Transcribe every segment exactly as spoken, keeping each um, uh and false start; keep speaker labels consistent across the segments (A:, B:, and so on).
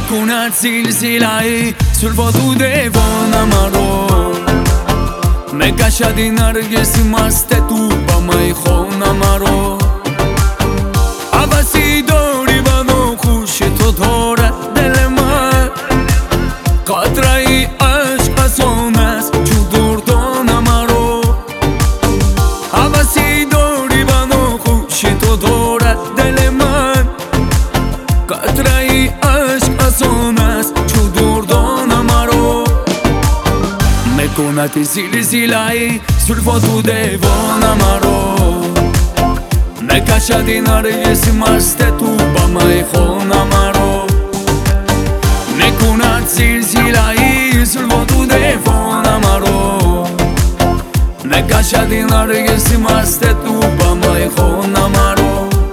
A: Mekunat silsilai sul votu devona maro Me kasha di nargesi maste tu ba mai khona maro Avasi dori bano khush to thora dil man Qatrai ashq asonas ju durdona maro Avasi dori bano khush to thora dil man Qatrai ashq asonas ju durdona maro Mekunati silsilai sul votu devona maro Me kasha di nargesi maste tu ba mai khona maro Mekunat silsilai sul votu devona maro Me kasha di nargesi maste tu ba mai khona maro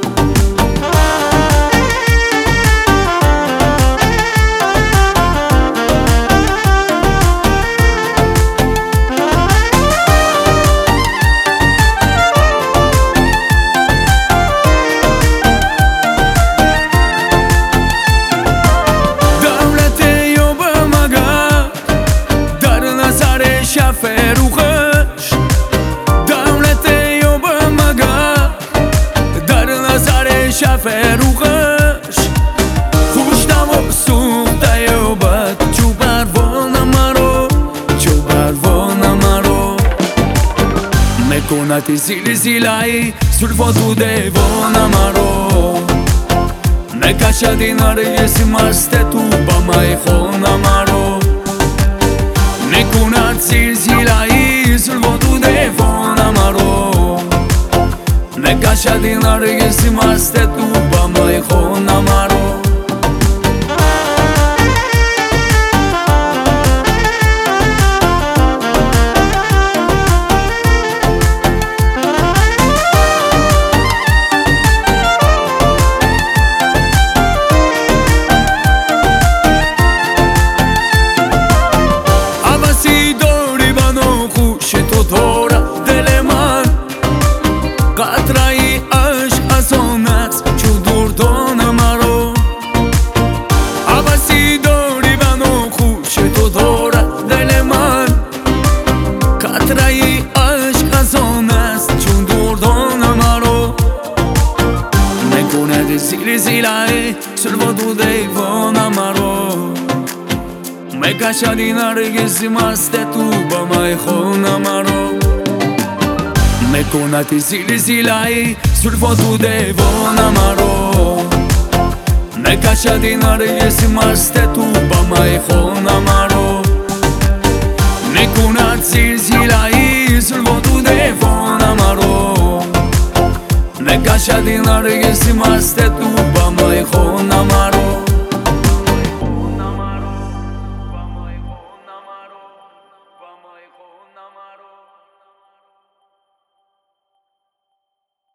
A: فروغش دولت یوب مگه در نظر شفروغش خوش نمو سوخته یوبت جو پروانه مرو جو پروانه مرو میکند زلزله زلفاتو دیوانه مرو میکشد نرگس مست تو با مای خانه مرو میکند silsilai sul votu devona maro Me kasha di nargesi maste tu ba mai khona maro قطره‌ای عشق از آن است جو دردان مرا عباسی داری منو خوش تو دارد دل من قطره‌ای عشق از آن است جو دردان مرا میکند زلزله sul votu devona maro میکشد نرگس مست تو با mai khona maro میکند زلزله sul votu devona maro میکشد نرگس مست تو با mai khona maro میکند زلزله sul votu devona maro میکشد نرگس مست تو با mai khona maro